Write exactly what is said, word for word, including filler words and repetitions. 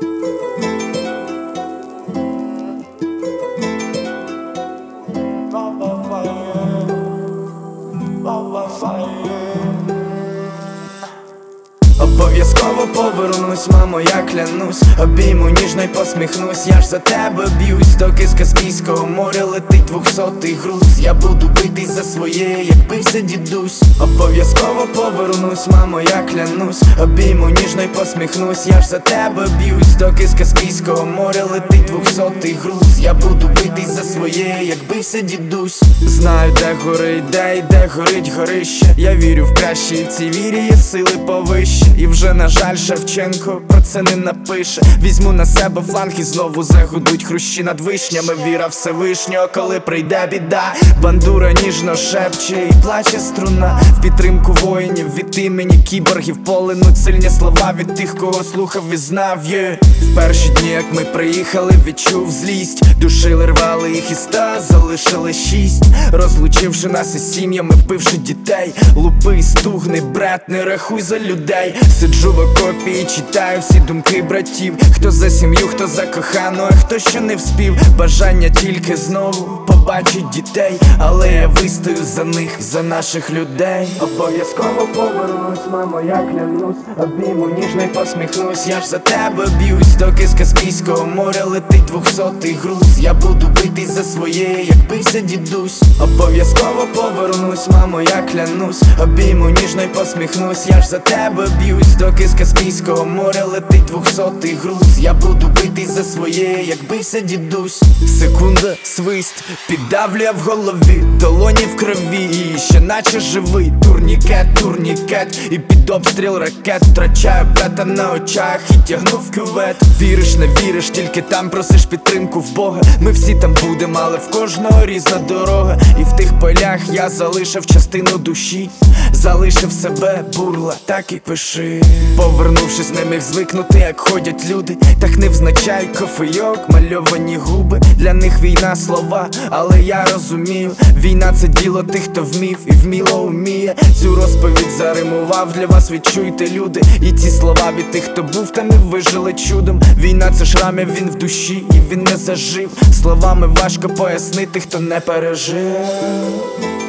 Обов'язково повернусь, мамо, я клянусь. Обійму ніжно й посміхнусь. Я ж за тебе б'юсь, доки з Каспійського моря летить двохсотий груз. Я буду битись за своє, як бився дідусь. Обов'язково повернусь, мамо, я клянусь. Обійму ніжно й посміхнусь. Я ж за тебе б'юсь, доки з Каспійського моря летить двохсотий груз. Я буду битись за своє, як бився дідусь. Знаю, де горить, де і де горить горище. Я вірю в краще, і в цій вірі є сили повище. І вже, на жаль, Шевченко про це не напише. Візьму на себе фланг і знову загудуть хрущі над вишнями. Віра Всевишнього, коли прийде біда. Бандура ніжно шепче і плаче струна. В підтримку воїнів від імені кіборгів полинуть сильні слова від тих, кого слухав і знав. yeah. В перші дні, як ми приїхали, відчув злість. Душили, рвали їх із ста, залишили шість. Розлучивши нас із сім'ями, вбивши дітей. Лупи, стугни, брат, не рахуй за людей. Сиджу в окопі і читаю всі думки братів. Хто за сім'ю, хто за кохану, а хто ще не вспів. Бажання тільки знову побачить дітей. Але я вистою за них, за наших людей. Обов'язково повернусь, мамо, я клянусь. Обійму ніжно й посміхнусь. Я ж за тебе б'юсь, доки з Каспійського моря летить двохсотий груз. Я буду битись за своє, як бився дідусь. Обов'язково повернусь, мамо, я клянусь. Обійму ніжно й посміхнусь. Я ж за тебе б'юсь, доки з Каспійського моря летить двохсотий груз. Я буду битись за своє, як бився дідусь. Секунда, свист, піддавлює в голові. Долоні в крові, і ще наче живий. Турнікет, турнікет, і під обстріл ракет втрачаю брата на очах і тягну в кювет. Віриш, не віриш, тільки там просиш підтримку в Бога. Ми всі там будемо, але в кожного різна дорога. І в тих полях я залишив частину душі. Залишив себе, бурла, так і пиши. Повернувшись, не міг звикнути, як ходять люди. Так невзначай кофейок, мальовані губи. Для них війна слова, але я розумію. Війна це діло тих, хто вмів і вміло уміє. Цю розповідь заримував для вас, відчуйте, люди. І ці слова від тих, хто був та не вижили чудом. Війна це шрамів, він в душі і він не зажив. Словами важко пояснити, хто не пережив.